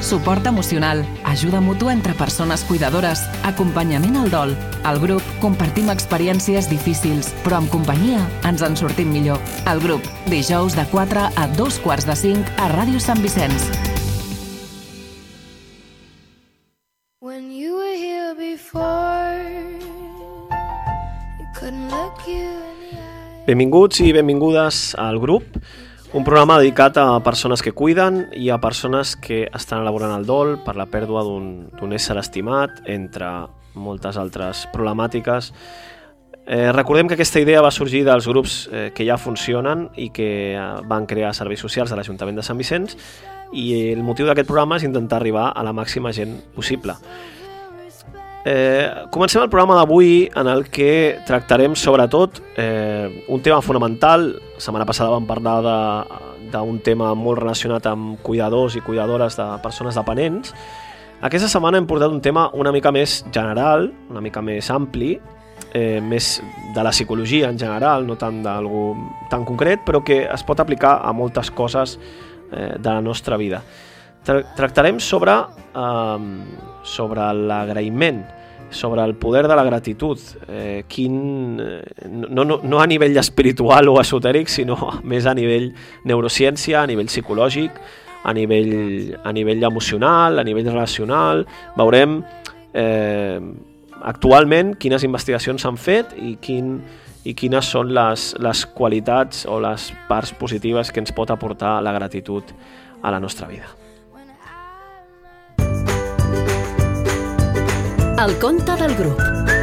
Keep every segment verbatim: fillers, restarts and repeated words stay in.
suport emocional, ajuda mútua entre persones cuidadores, acompanyament al dol. Al grup compartim experiències difícils, però amb companyia ens en sortim millor. El grup, dijous de quatre a dos quarts de cinc a Ràdio Sant Vicenç. When you were here before, you couldn't look you in the eye. Benvinguts i benvingudes al grup, un programa dedicat a persones que cuiden i a persones que estan elaborant el dol per la pèrdua d'un ésser estimat, entre moltes altres problemàtiques. Eh, recordem que aquesta idea va sorgir dels grups eh, que ja funcionen i que eh, van crear serveis socials de l'Ajuntament de Sant Vicenç, i el motiu d'aquest programa és intentar arribar a la màxima gent possible. Eh, comencem el programa d'avui, en el que tractarem sobretot eh, un tema fonamental. La setmana passada vam parlar d'un tema molt relacionat amb cuidadors i cuidadores de persones dependents. Aquesta setmana hem portat un tema una mica més general, una mica més ampli, eh, més de la psicologia en general, no tant d'algú tan concret, però que es pot aplicar a moltes coses eh, de la nostra vida. Tractarem sobre, eh, sobre l'agraïment, sobre el poder de la gratitud, eh, quin, no, no, no a nivell espiritual o esotèric, sinó més a nivell neurociència, a nivell psicològic, a nivell, a nivell emocional, a nivell relacional. Veurem eh, actualment quines investigacions s'han fet i, quin, i quines són les, les qualitats o les parts positives que ens pot aportar la gratitud a la nostra vida. El conte del grup.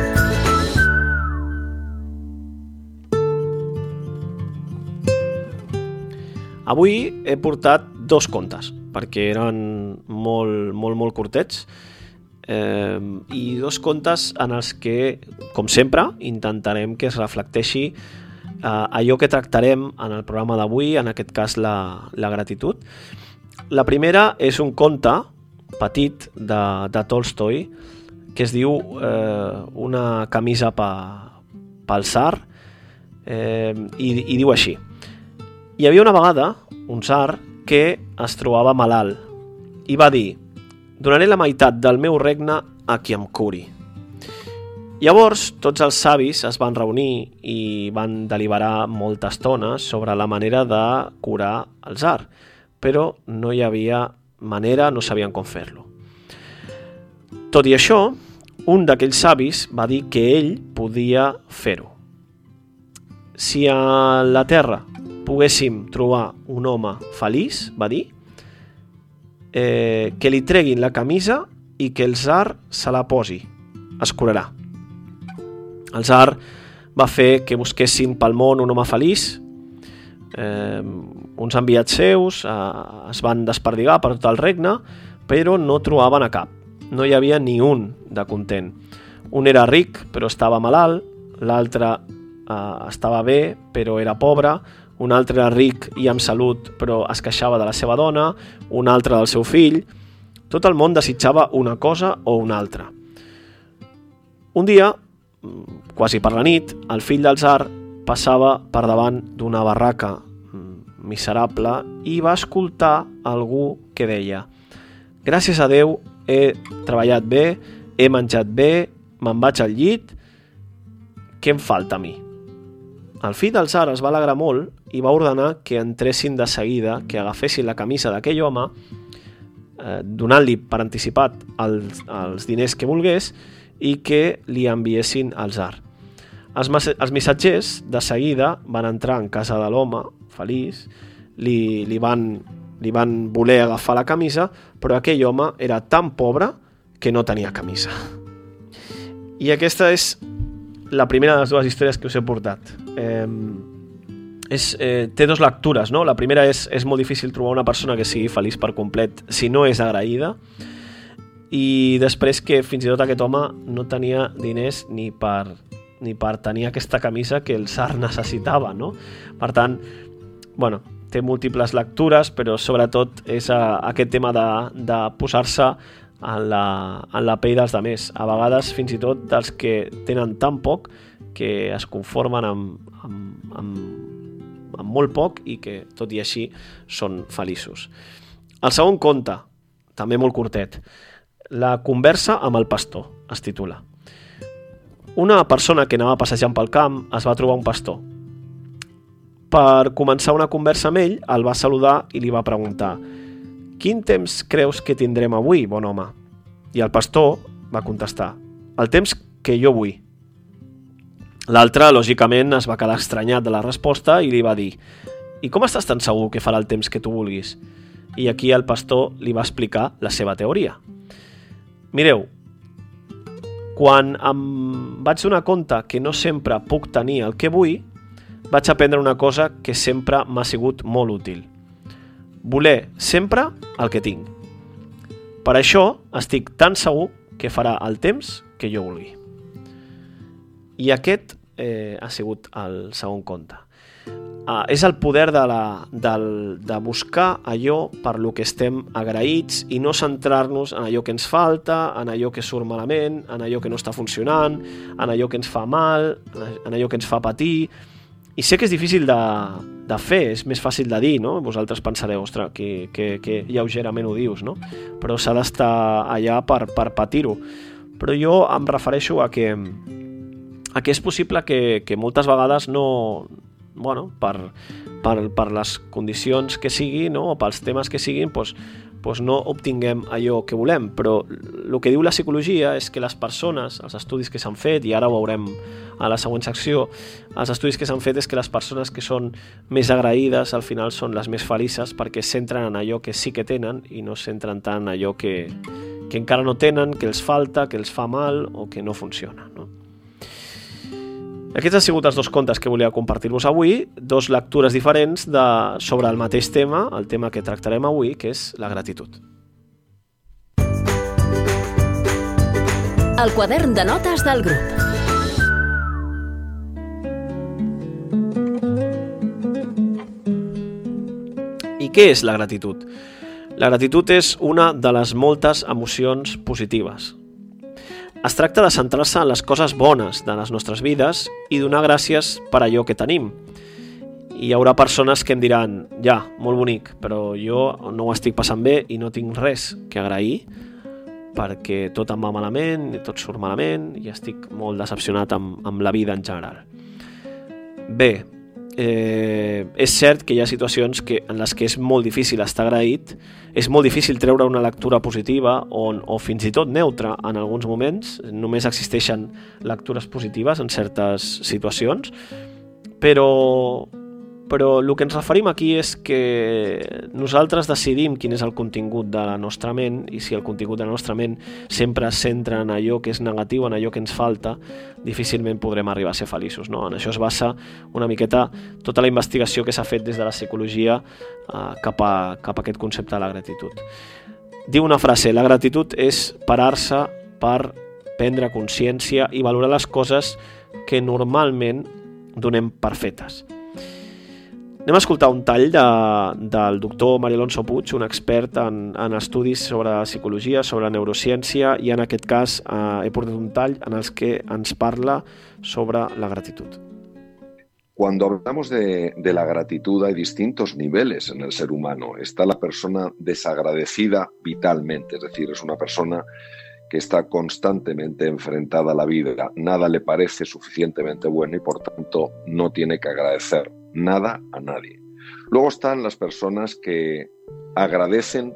Avui he portat dos contes, perquè eren molt, molt, molt curtets, eh, i dos contes en els que, com sempre, intentarem que es reflecteixi eh, allò que tractarem en el programa d'avui, en aquest cas la, la gratitud. La primera és un conte petit de, de Tolstoi, que es diu eh, Una camisa pa, pel tsar, eh, i, i diu així. Hi havia una vegada un tsar que es trobava malalt i va dir: donaré la meitat del meu regne a qui em curi. Llavors tots els savis es van reunir i van deliberar molta estona sobre la manera de curar el tsar, però no hi havia manera, no sabien com fer-lo. Tot i això, un d'aquells savis va dir que ell podia fer-ho. Si a la Terra poguéssim trobar un home feliç, va dir, eh, que li treguin la camisa i que el tsar se la posi, es curarà. El tsar va fer que busquessin pel món un home feliç. Eh, uns enviats seus eh, es van desperdigar per tot el regne, però no trobaven a cap. No hi havia ni un de content. Un era ric, però estava malalt, l'altre eh, estava bé, però era pobre, un altre era ric i amb salut, però es queixava de la seva dona, un altre del seu fill. Tot el món desitjava una cosa o una altra. Un dia, quasi per la nit, el fill del tsar passava per davant d'una barraca miserable i va escoltar algú que deia: gràcies a Déu, he treballat bé, he menjat bé, me'n vaig al llit, què em falta a mi? El fill del tsar es va alegrar molt i va ordenar que entressin de seguida, que agafessin la camisa d'aquell home, eh, donant-li per anticipat els, els diners que volgués i que li enviessin al tsar. Els, els missatgers de seguida van entrar en casa de l'home feliç, li, li van... li van voler agafar la camisa, però aquell home era tan pobre que no tenia camisa. I aquesta és la primera de les dues històries que us he portat. Eh, és, eh, té dues lectures, no? La primera és, és molt difícil trobar una persona que sigui feliç per complet si no és agraïda, i després que fins i tot aquest home no tenia diners ni per, ni per tenir aquesta camisa que el tsar necessitava, no? Per tant, bueno, té múltiples lectures, però sobretot és a, aquest tema de, de posar-se en la, en la pell dels altres. A vegades, fins i tot, dels que tenen tan poc que es conformen amb, amb, amb, amb molt poc i que, tot i així, són feliços. El segon conte també molt curtet. La conversa amb el pastor, es titula. Una persona que anava passejant pel camp es va trobar un pastor. Per començar una conversa amb ell, el va saludar i li va preguntar: «Quin temps creus que tindrem avui, bon home?» I el pastor va contestar: «El temps que jo vull». L'altre, lògicament, es va quedar estranyat de la resposta i li va dir: «I com estàs tan segur que farà el temps que tu vulguis?» I aquí el pastor li va explicar la seva teoria. Mireu, quan em vaig donar compte que no sempre puc tenir el que vull, vaig aprendre una cosa que sempre m'ha sigut molt útil. Voler sempre el que tinc. Per això estic tan segur que farà el temps que jo vulgui. I aquest eh, ha sigut el segon conte. Uh, és el poder de, la, del, de buscar allò per lo que estem agraïts i no centrar-nos en allò que ens falta, en allò que surt malament, en allò que no està funcionant, en allò que ens fa mal, en allò que ens fa patir. I sé que és difícil de, de fer, és més fàcil de dir, no? Vosaltres pensareu, ostres, que, que, que lleugerament ho dius, no? Però s'ha d'estar allà per, per patir-ho. Però jo em refereixo a que, a que és possible que, que moltes vegades no... bueno, per, per, per les condicions que sigui, no? O pels temes que siguin, doncs, doncs no obtinguem allò que volem. Però el que diu la psicologia és que les persones, els estudis que s'han fet, i ara ho veurem a la següent secció, els estudis que s'han fet és que les persones que són més agraïdes al final són les més felices perquè es centren en allò que sí que tenen i no es centren tant en allò que, que encara no tenen, que els falta, que els fa mal o que no funciona, no? Aquests han sigut els dos contes que volia compartir-vos avui, dos lectures diferents de, sobre el mateix tema, el tema que tractarem avui, que és la gratitud. El quadern de notes del grup. I què és la gratitud? La gratitud és una de les moltes emocions positives. Es tracta de centrar-se en les coses bones de les nostres vides i donar gràcies per allò que tenim. I hi haurà persones que em diran: ja, molt bonic, però jo no ho estic passant bé i no tinc res que agrair perquè tot em va malament, tot surt malament i estic molt decepcionat amb, amb la vida en general. Bé, eh, és cert que hi ha situacions que, en les que és molt difícil estar agraït, és molt difícil treure una lectura positiva o, o fins i tot neutra en alguns moments, només existeixen lectures positives en certes situacions, però, però el que ens referim aquí és que nosaltres decidim quin és el contingut de la nostra ment, i si el contingut de la nostra ment sempre es centra en allò que és negatiu, en allò que ens falta, difícilment podrem arribar a ser feliços, no? En això es basa una miqueta tota la investigació que s'ha fet des de la psicologia eh, cap, a, cap a aquest concepte de la gratitud. Diu una frase: la gratitud és parar-se per prendre consciència i valorar les coses que normalment donem per fetes. Anem a escoltar un tall de, del doctor Maria Alonso Puig, un expert en, en estudis sobre psicologia, sobre neurociència, i en aquest cas eh, he portat un tall en el que ens parla sobre la gratitud. Cuando hablamos de, de la gratitud hay distintos niveles en el ser humano. Está la persona desagradecida vitalmente, es decir, es una persona que está constantemente enfrentada a la vida, nada le parece suficientemente bueno y por tanto no tiene que agradecer nada a nadie. Luego están las personas que agradecen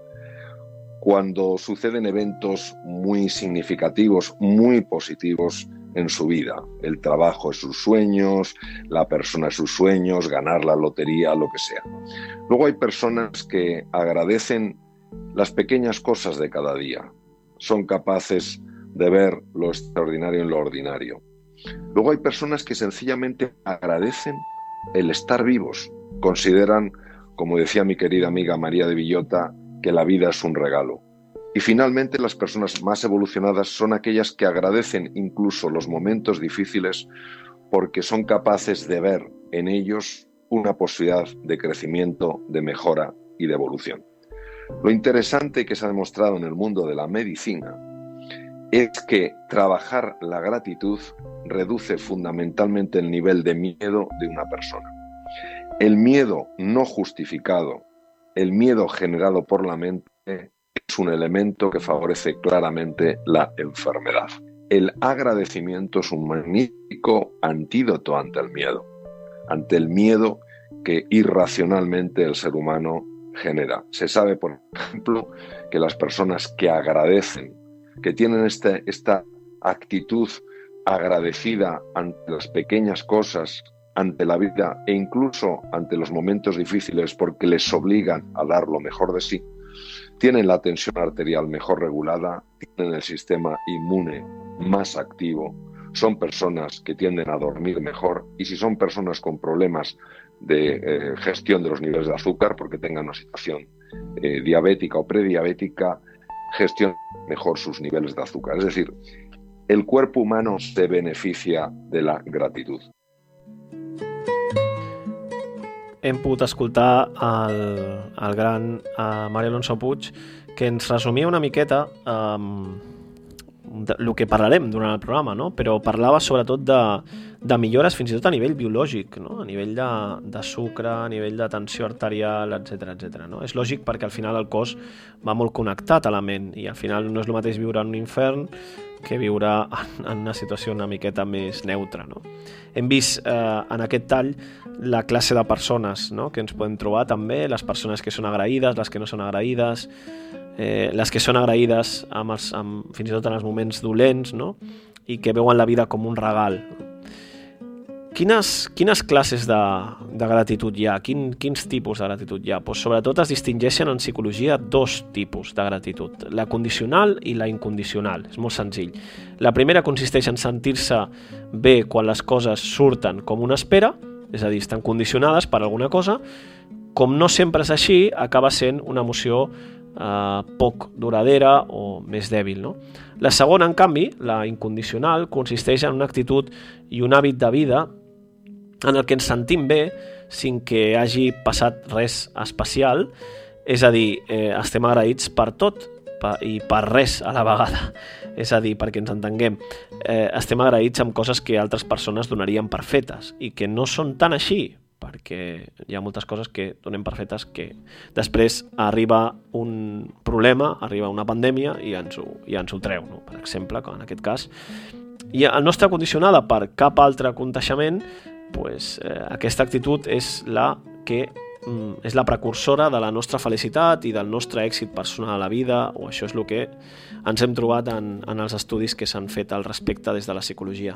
cuando suceden eventos muy significativos, muy positivos en su vida. El trabajo de sus sueños, la persona de sus sueños, ganar la lotería, lo que sea. Luego hay personas que agradecen las pequeñas cosas de cada día. Son capaces de ver lo extraordinario en lo ordinario. Luego hay personas que sencillamente agradecen el estar vivos. Consideran, como decía mi querida amiga María de Villota, que la vida es un regalo. Y finalmente las personas más evolucionadas son aquellas que agradecen incluso los momentos difíciles porque son capaces de ver en ellos una posibilidad de crecimiento, de mejora y de evolución. Lo interesante que se ha demostrado en el mundo de la medicina es que trabajar la gratitud reduce fundamentalmente el nivel de miedo de una persona. El miedo no justificado, el miedo generado por la mente, es un elemento que favorece claramente la enfermedad. El agradecimiento es un magnífico antídoto ante el miedo, ante el miedo que irracionalmente el ser humano genera. Se sabe, por ejemplo, que las personas que agradecen, que tienen este, esta actitud agradecida ante las pequeñas cosas, ante la vida e incluso ante los momentos difíciles porque les obligan a dar lo mejor de sí, tienen la tensión arterial mejor regulada, tienen el sistema inmune más activo, son personas que tienden a dormir mejor y si son personas con problemas de eh, gestión de los niveles de azúcar porque tengan una situación eh, diabética o prediabética, gestionan mejor sus niveles de azúcar. Es decir, el cuerpo humano se beneficia de la gratitud. Hem pogut escoltar el, el gran uh, Mario Alonso Puig, que ens resumia una miqueta um, el que parlarem durant el programa, no? Però parlava sobretot de, de millores fins i tot a nivell biològic, no? A nivell de, de sucre, a nivell de tensió arterial, etcètera, etcètera, no? És lògic perquè al final el cos va molt connectat a la ment i al final no és el mateix viure en un infern que viure en, en una situació una miqueta més neutra, no? Hem vist eh, en aquest tall la classe de persones, no? Que ens podem trobar també, les persones que són agraïdes, les que no són agraïdes, eh, les que són agraïdes amb els, amb, fins i tot en els moments dolents, no? I que veuen la vida com un regal. Quines, quines classes de, de gratitud hi ha? Quin, quins tipus de gratitud hi ha? Pues sobretot es distingeixen en psicologia dos tipus de gratitud, la condicional i la incondicional. És molt senzill. La primera consisteix en sentir-se bé quan les coses surten com una espera, és a dir, estan condicionades per alguna cosa. Com no sempre és així, acaba sent una emoció eh, poc duradera o més dèbil, no? La segona, en canvi, la incondicional, consisteix en una actitud i un hàbit de vida en el que ens sentim bé sin que hagi passat res especial, és a dir, eh, estem agraïts per tot per, i per res a la vegada. És a dir, perquè ens entenguem, eh, estem agraïts amb coses que altres persones donarien per fetes i que no són tan així, perquè hi ha moltes coses que donem per fetes que després arriba un problema, arriba una pandèmia i ens ho, i ens ho treu, no? Per exemple, en aquest cas. I el nostre condicionada per cap altre aconteixement, pues, eh, aquesta actitud és la que mm, és la precursora de la nostra felicitat i del nostre èxit personal a la vida, o això és el que ens hem trobat en, en els estudis que s'han fet al respecte des de la psicologia.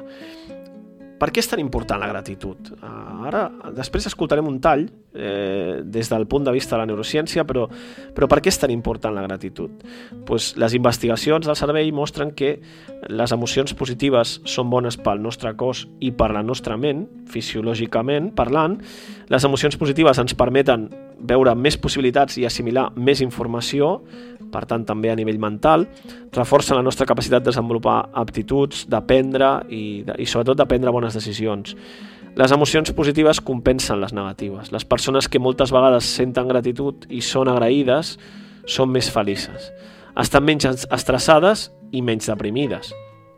Per què és tan important la gratitud? Ara, després escoltarem un tall eh, des del punt de vista de la neurociència, però, però per què és tan important la gratitud? Pues les investigacions del cervell mostren que les emocions positives són bones pel nostre cos i per la nostra ment, fisiològicament parlant. Les emocions positives ens permeten veure més possibilitats i assimilar més informació, per tant també a nivell mental, reforcen la nostra capacitat de desenvolupar aptituds, d'aprendre i, de, i sobretot de prendre bones decisions. Les emocions positives compensen les negatives. Les persones que moltes vegades senten gratitud i són agraïdes són més felices. Estan menys estressades i menys deprimides.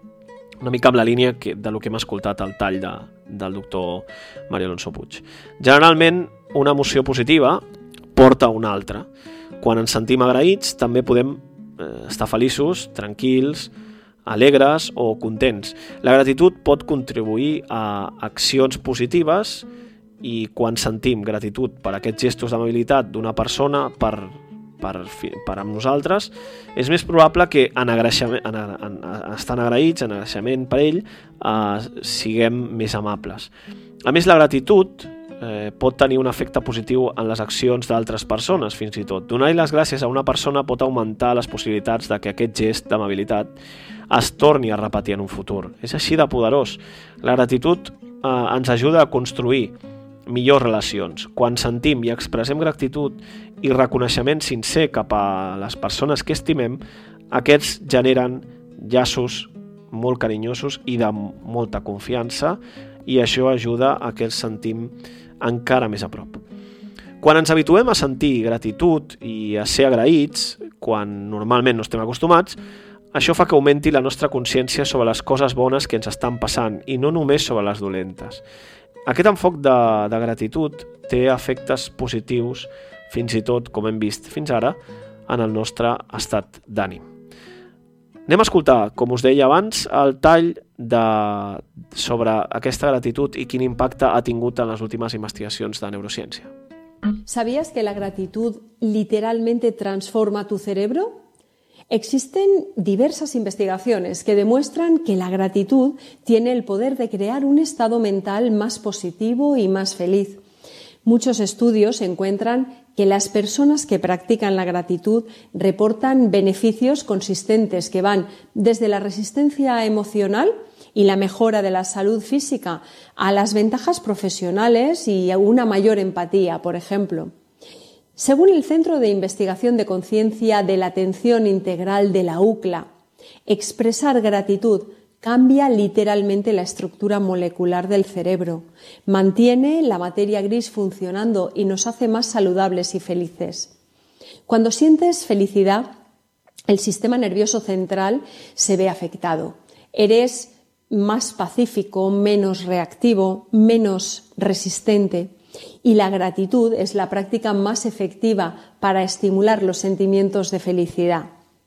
Una mica amb la línia que, de lo que hem escoltat al tall de, del doctor Mario Alonso Puig. Generalment, una emoció positiva porta una altra. Quan ens sentim agraïts, també podem eh, estar feliços, tranquils, alegres o contents. La gratitud pot contribuir a accions positives i quan sentim gratitud per aquests gestos d'amabilitat d'una persona per, per, per amb nosaltres, és més probable que en, en, en, en estant agraïts, en agraeixement per ell, eh, siguem més amables. A més, la gratitud Eh, pot tenir un efecte positiu en les accions d'altres persones, fins i tot. Donar-li les gràcies a una persona pot augmentar les possibilitats de que aquest gest d'amabilitat es torni a repetir en un futur. És així de poderós. La gratitud eh, ens ajuda a construir millors relacions. Quan sentim i expressem gratitud i reconeixement sincer cap a les persones que estimem, aquests generen llaços molt carinyosos i de molta confiança, i això ajuda a que els sentim encara més a prop. Quan ens habituem a sentir gratitud i a ser agraïts, quan normalment no estem acostumats, això fa que augmenti la nostra consciència sobre les coses bones que ens estan passant i no només sobre les dolentes. Aquest enfoc de, de gratitud té efectes positius, fins i tot, com hem vist fins ara, en el nostre estat d'ànim. Anem a escoltar, com us deia abans, el tall de, sobre aquesta gratitud i quin impacte ha tingut en les últimes investigacions de neurociència. ¿Sabías que la gratitud literalmente transforma tu cerebro? Existen diversas investigaciones que demuestran que la gratitud tiene el poder de crear un estado mental más positivo y más feliz. Muchos estudios encuentran que las personas que practican la gratitud reportan beneficios consistentes que van desde la resistencia emocional y la mejora de la salud física a las ventajas profesionales y a una mayor empatía, por ejemplo. Según el Centro de Investigación de Conciencia de la Atención Integral de la U C L A, expresar gratitud cambia literalmente la estructura molecular del cerebro, mantiene la materia gris funcionando y nos hace más saludables y felices. Cuando sientes felicidad, el sistema nervioso central se ve afectado. Eres más pacífico, menos reactivo, menos resistente. Y la gratitud es la práctica más efectiva para estimular los sentimientos de felicidad.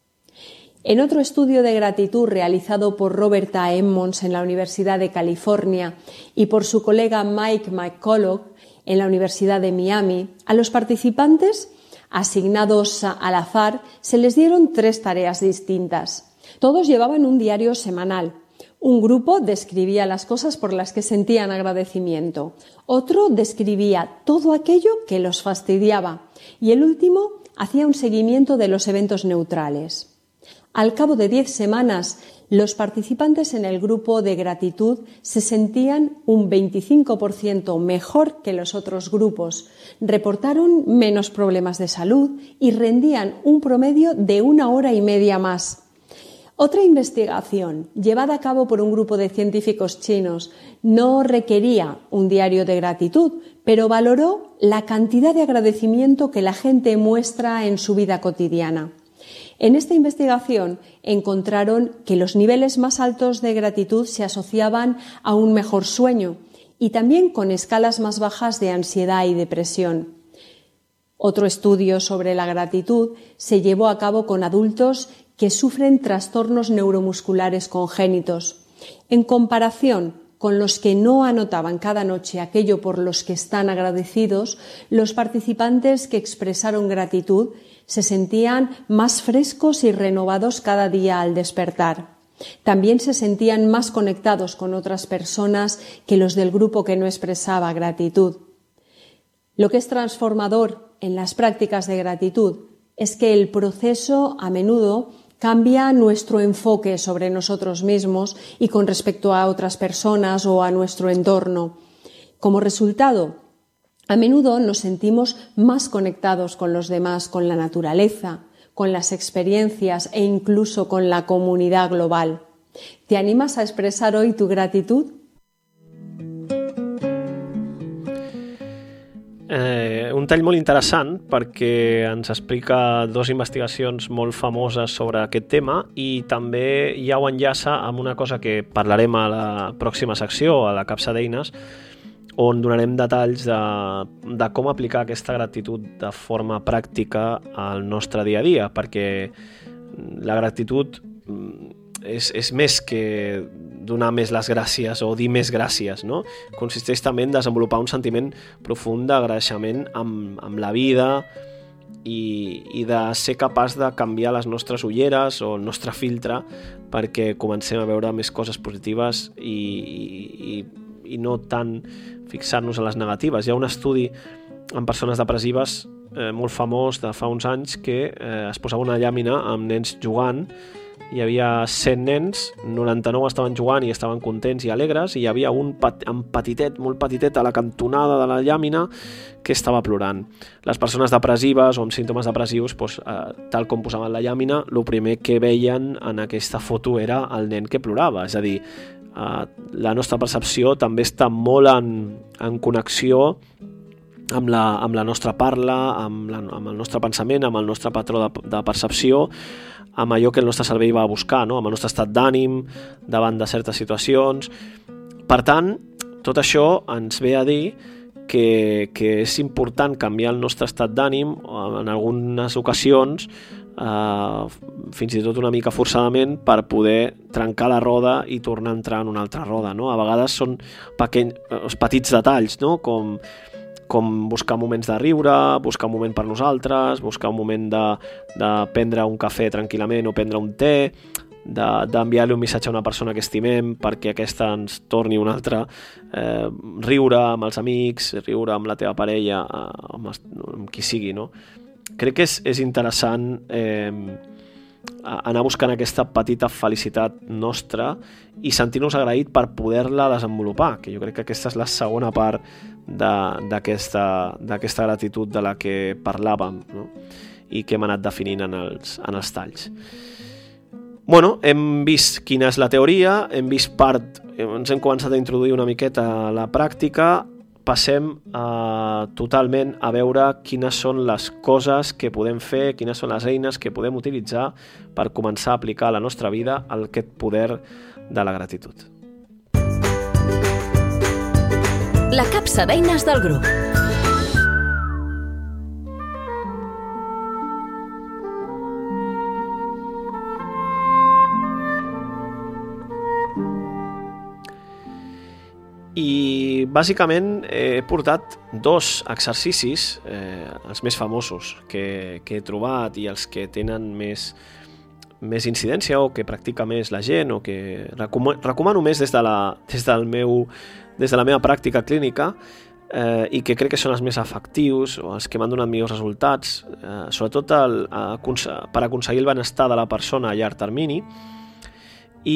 En otro estudio de gratitud realizado por Robert A. Emmons en la Universidad de California y por su colega Mike McCullough en la Universidad de Miami, a los participantes asignados al azar se les dieron tres tareas distintas. Todos llevaban un diario semanal. Un grupo describía las cosas por las que sentían agradecimiento, otro describía todo aquello que los fastidiaba y el último hacía un seguimiento de los eventos neutrales. Al cabo de diez semanas, los participantes en el grupo de gratitud se sentían un veinticinco por ciento mejor que los otros grupos, reportaron menos problemas de salud y rendían un promedio de una hora y media más. Otra investigación, llevada a cabo por un grupo de científicos chinos, no requería un diario de gratitud, pero valoró la cantidad de agradecimiento que la gente muestra en su vida cotidiana. En esta investigación encontraron que los niveles más altos de gratitud se asociaban a un mejor sueño y también con escalas más bajas de ansiedad y depresión. Otro estudio sobre la gratitud se llevó a cabo con adultos que sufren trastornos neuromusculares congénitos. En comparación con los que no anotaban cada noche aquello por los que están agradecidos, los participantes que expresaron gratitud se sentían más frescos y renovados cada día al despertar. También se sentían más conectados con otras personas que los del grupo que no expresaba gratitud. Lo que es transformador en las prácticas de gratitud es que el proceso a menudo cambia nuestro enfoque sobre nosotros mismos y con respecto a otras personas o a nuestro entorno. Como resultado, a menudo nos sentimos más conectados con los demás, con la naturaleza, con las experiencias e incluso con la comunidad global. ¿Te animas a expresar hoy tu gratitud? Eh, un tall molt interessant perquè ens explica dues investigacions molt famoses sobre aquest tema i també ja ho enllaça amb una cosa que parlarem a la pròxima secció, a la capsa d'eines, on donarem detalls de, de com aplicar aquesta gratitud de forma pràctica al nostre dia a dia, perquè la gratitud és, és més que donar més les gràcies o dir més gràcies, no? Consisteix també en desenvolupar un sentiment profund d'agraeixement amb, amb la vida i, i de ser capaç de canviar les nostres ulleres o el nostre filtre perquè comencem a veure més coses positives i, i, i no tant fixar-nos en les negatives. Hi ha un estudi en persones depressives eh, molt famós de fa uns anys que eh, es posava una llàmina amb nens jugant. Hi havia cent nens, noranta-nou estaven jugant i estaven contents i alegres, i hi havia un pet, un petitet, molt petitet a la cantonada de la llàmina que estava plorant. Les persones depressives o amb símptomes depressius, doncs, eh, tal com posaven la llàmina, el primer que veien en aquesta foto era el nen que plorava. És a dir, eh, la nostra percepció també està molt en, en connexió amb la, amb la nostra parla, amb, la, amb el nostre pensament, amb el nostre patró de, de percepció, amb allò que el nostre cervell va a buscar, no? Amb el nostre estat d'ànim davant de certes situacions. Per tant, tot això ens ve a dir que, que és important canviar el nostre estat d'ànim en algunes ocasions, eh, fins i tot una mica forçadament, per poder trencar la roda i tornar a entrar en una altra roda, no? A vegades són pequeny, petits detalls, no? Com, com buscar moments de riure, buscar un moment per nosaltres, buscar un moment de, de prendre un cafè tranquil·lament o prendre un te, d'enviar-li un missatge a una persona que estimem perquè aquesta ens torni un altre, eh, riure amb els amics, riure amb la teva parella, amb, els, amb qui sigui, no? Crec que és, és interessant eh, anar buscant aquesta petita felicitat nostra i sentir-nos agraït per poder-la desenvolupar, que jo crec que aquesta és la segona part d'aquesta d'aquesta gratitud de la que parlàvem, no? I que hem anat definint en els, en els talls. Bueno, hem vist quina és la teoria, hem vist part, ens hem començat a introduir una miqueta a la pràctica, passem a, totalment a veure quines són les coses que podem fer, quines són les eines que podem utilitzar per començar a aplicar a la nostra vida aquest poder de la gratitud. La capsa d'eines del grup. I bàsicament he portat dos exercicis, eh, els més famosos que, que he trobat i els que tenen més, més incidència o que practica més la gent o que recomano, recomano més des de, la, des, del meu, des de la meva pràctica clínica, eh, i que crec que són els més efectius o els que m'han donat millors resultats, eh, sobretot el, a, per aconseguir el benestar de la persona a llarg termini. I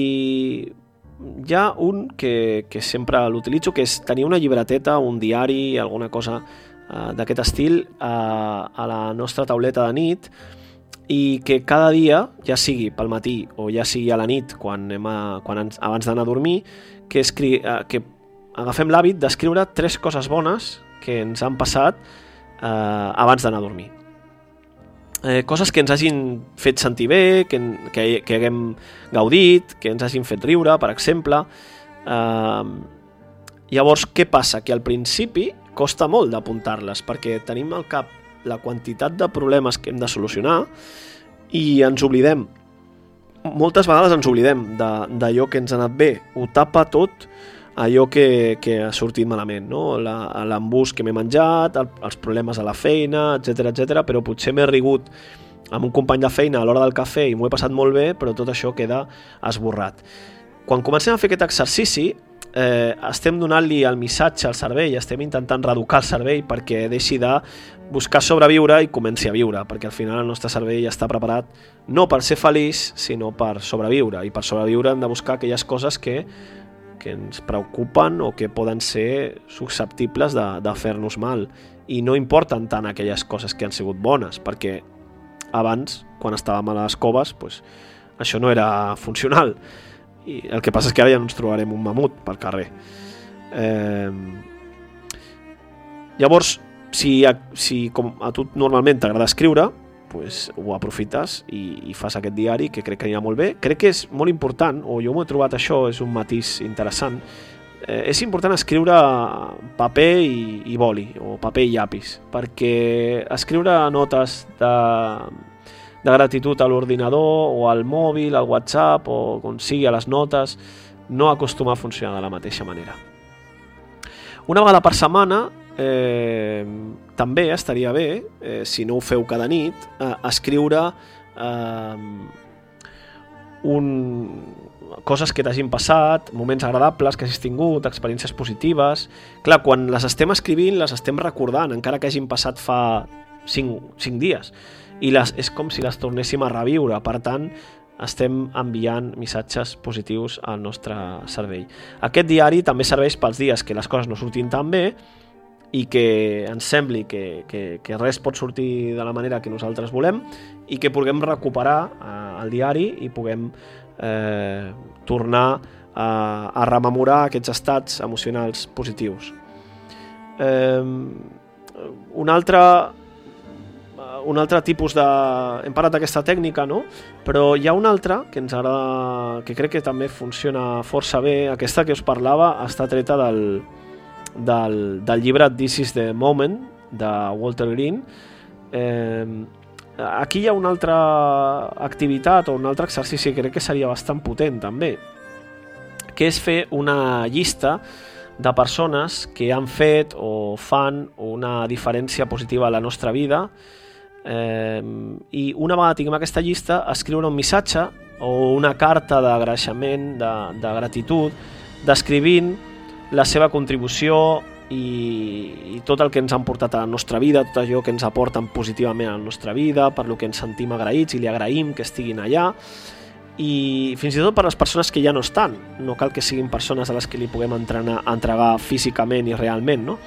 hi ha un que, que sempre l'utilitzo, que és tenir una llibreteta, un diari, alguna cosa uh, d'aquest estil uh, a la nostra tauleta de nit, i que cada dia, ja sigui pel matí o ja sigui a la nit, quan anem a, quan ens, abans d'anar a dormir, que, escri, uh, que agafem l'hàbit d'escriure tres coses bones que ens han passat uh, abans d'anar a dormir. Eh, coses que ens hagin fet sentir bé, que, que, que haguem gaudit, que ens hagin fet riure, per exemple. Eh, llavors, què passa? Que al principi costa molt d'apuntar-les, perquè tenim al cap la quantitat de problemes que hem de solucionar i ens oblidem. Moltes vegades ens oblidem d'allò que ens ha anat bé. Ho tapa tot allò que, que ha sortit malament, no? L'embús que m'he menjat, el, els problemes a la feina, etcètera, etcètera, però potser m'he rigut amb un company de feina a l'hora del cafè i m'ho he passat molt bé, però tot això queda esborrat. Quan comencem a fer aquest exercici, eh, estem donant-li el missatge al cervell, estem intentant reeducar el cervell perquè deixi de buscar sobreviure i comenci a viure, perquè al final el nostre cervell està preparat no per ser feliç, sinó per sobreviure, i per sobreviure hem de buscar aquelles coses que que ens preocupen o que poden ser susceptibles de, de fer-nos mal, i no importen tant aquelles coses que han sigut bones, perquè abans, quan estàvem a les coves, pues, això no era funcional, i el que passa és que ara ja no ens trobarem un mamut pel carrer. Eh... Llavors, si, a, si com a tu normalment t'agrada escriure, pues, ho aprofites i, i fas aquest diari, que crec que anirà molt bé. Crec que és molt important, o jo m'ho he trobat això, és un matís interessant, eh, és important escriure paper i, i boli, o paper i llapis, perquè escriure notes de, de gratitud a l'ordinador o al mòbil, al WhatsApp o on sigui, a les notes, no acostuma a funcionar de la mateixa manera. Una vegada per setmana eh, també estaria bé, eh, si no ho feu cada nit, eh, escriure eh, un... coses que t'hagin passat, moments agradables que hagis tingut, experiències positives. Clar, quan les estem escrivint, les estem recordant, encara que hagin passat fa cinc, cinc dies. I les, és com si les tornéssim a reviure. Per tant, estem enviant missatges positius al nostre cervell. Aquest diari també serveix pels dies que les coses no surtin tan bé i que ens sembli que, que, que res pot sortir de la manera que nosaltres volem, i que puguem recuperar eh, el diari i puguem eh, tornar a, a rememorar aquests estats emocionals positius. Eh, un altre un altre tipus de... Hem parlat d'aquesta tècnica, no? Però hi ha una altra que ens agrada, que crec que també funciona força bé. Aquesta que us parlava està treta del, del, del llibre This is the Moment, de Walter Green. Eh, aquí hi ha una altra activitat o un altre exercici que crec que seria bastant potent també, que és fer una llista de persones que han fet o fan una diferència positiva a la nostra vida, eh, i una vegada tinguem aquesta llista, escriure un missatge o una carta d'agraeixement, de, de gratitud, descrivint la seva contribució i, i tot el que ens han portat a la nostra vida, tot allò que ens aporten positivament a la nostra vida, per lo que ens sentim agraïts i li agraïm que estiguin allà, i fins i tot per les persones que ja no estan. No cal que siguin persones a les que li puguem entrenar, entregar físicament i realment, no?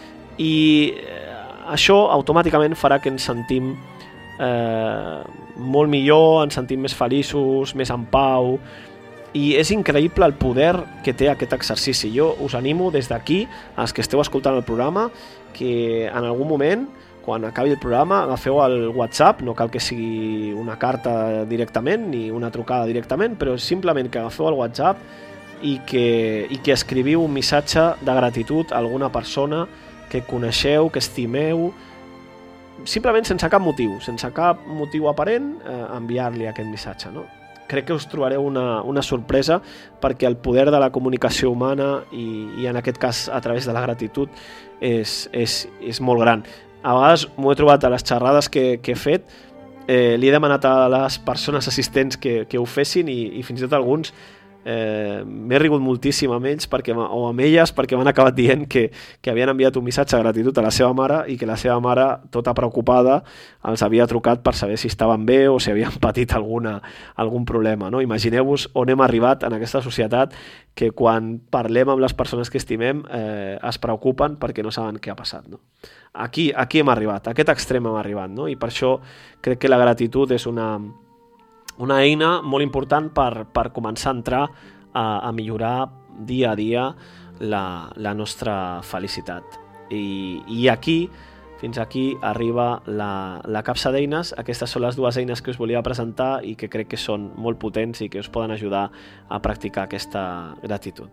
I això automàticament farà que ens sentim eh, molt millor, ens sentim més feliços, més en pau, i és increïble el poder que té aquest exercici. Jo us animo des d'aquí, als que esteu escoltant el programa, que en algun moment, quan acabi el programa, agafeu el WhatsApp, no cal que sigui una carta directament ni una trucada directament, però simplement que agafeu el WhatsApp i que, i que escriviu un missatge de gratitud a alguna persona que coneixeu, que estimeu, simplement sense cap motiu, sense cap motiu aparent, eh, enviar-li aquest missatge, no? Crec que us trobareu una, una sorpresa, perquè el poder de la comunicació humana i, i en aquest cas a través de la gratitud és, és, és molt gran. A vegades m'ho he trobat a les xerrades que, que he fet, eh, li he demanat a les persones assistents que, que ho fessin i, i fins i tot alguns eh, m'he rigut moltíssim amb ells perquè, o amb elles perquè m'han acabat dient que, que havien enviat un missatge de gratitud a la seva mare i que la seva mare, tota preocupada, els havia trucat per saber si estaven bé o si havien patit alguna, algun problema, no? Imagineu-vos on hem arribat en aquesta societat, que quan parlem amb les persones que estimem eh, es preocupen perquè no saben què ha passat, no? Aquí, aquí hem arribat, a aquest extrem hem arribat, no? I per això crec que la gratitud és una, una eina molt important per, per començar a entrar a, a millorar dia a dia la, la nostra felicitat. I, i aquí, fins aquí, arriba la, la capsa d'eines. Aquestes són les dues eines que us volia presentar i que crec que són molt potents i que us poden ajudar a practicar aquesta gratitud.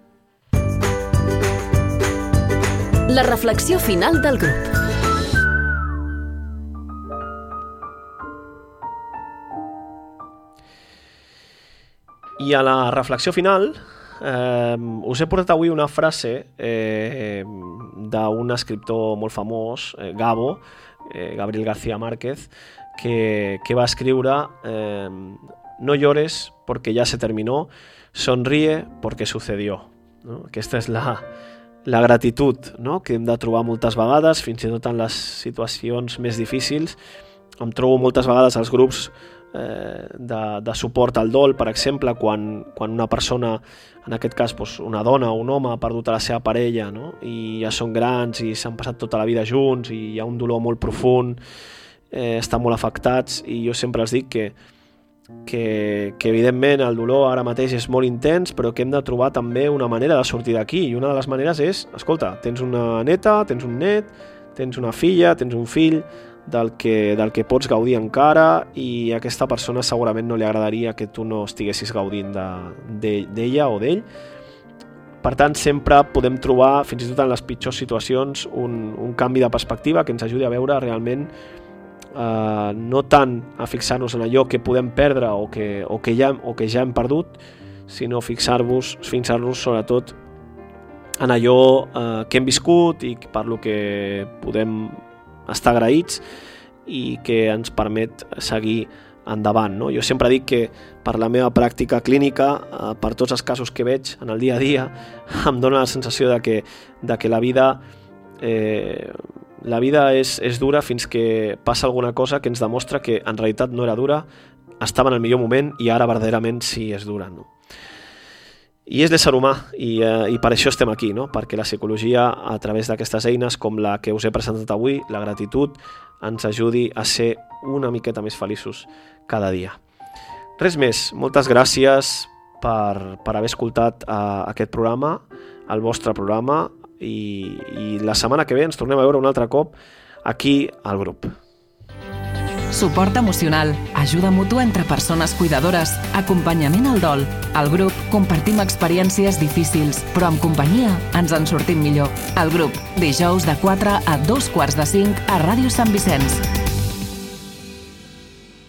La reflexió final del grup. I a la reflexió final eh, us he portat avui una frase eh, d'un escriptor molt famós, eh, Gabo, eh, Gabriel García Márquez, que, que va escriure eh, no llores porque ya se terminó, sonríe porque sucedió, no? Aquesta és la, la gratitud, no? Que hem de trobar moltes vegades, fins i tot en les situacions més difícils. Em trobo moltes vegades als grups eh, de, de suport al dol, per exemple, quan, quan una persona, en aquest cas doncs una dona o un home, ha perdut a la seva parella, no? I ja són grans i s'han passat tota la vida junts i hi ha un dolor molt profund, eh, estan molt afectats, i jo sempre els dic que Que, que evidentment el dolor ara mateix és molt intens, però que hem de trobar també una manera de sortir d'aquí, i una de les maneres és, escolta, tens una neta, tens un net, tens una filla, tens un fill del que, del que pots gaudir encara, i a aquesta persona segurament no li agradaria que tu no estiguessis gaudint de, d'ella o d'ell. Per tant, sempre podem trobar, fins i tot en les pitjors situacions, un, un canvi de perspectiva que ens ajudi a veure realment Uh, no tant a fixar-nos en allò que podem perdre o que, o que, ja, o que ja hem perdut, sinó fixar-nos fixar-nos sobretot en allò uh, que hem viscut i per lo que podem estar agraïts i que ens permet seguir endavant, no? Jo sempre dic que per la meva pràctica clínica, uh, per tots els casos que veig en el dia a dia, em dóna la sensació de que, de que la vida eh, La vida és, és dura fins que passa alguna cosa que ens demostra que en realitat no era dura, estava en el millor moment i ara verdaderament sí és dura, no? I és l'ésser humà i, eh, i per això estem aquí, no? Perquè la psicologia, a través d'aquestes eines com la que us he presentat avui, la gratitud, ens ajudi a ser una miqueta més feliços cada dia. Res més, moltes gràcies per, per haver escoltat uh, aquest programa, el vostre programa, I, i la setmana que ve ens tornem a veure un altre cop aquí al grup. suport emocional, ajuda mútua entre persones cuidadores, acompanyament al dol. Al grup compartim experiències difícils, però amb companyia ens en sortim millor. El grup, dijous de quatre a dos quarts de cinc a Ràdio Sant Vicenç.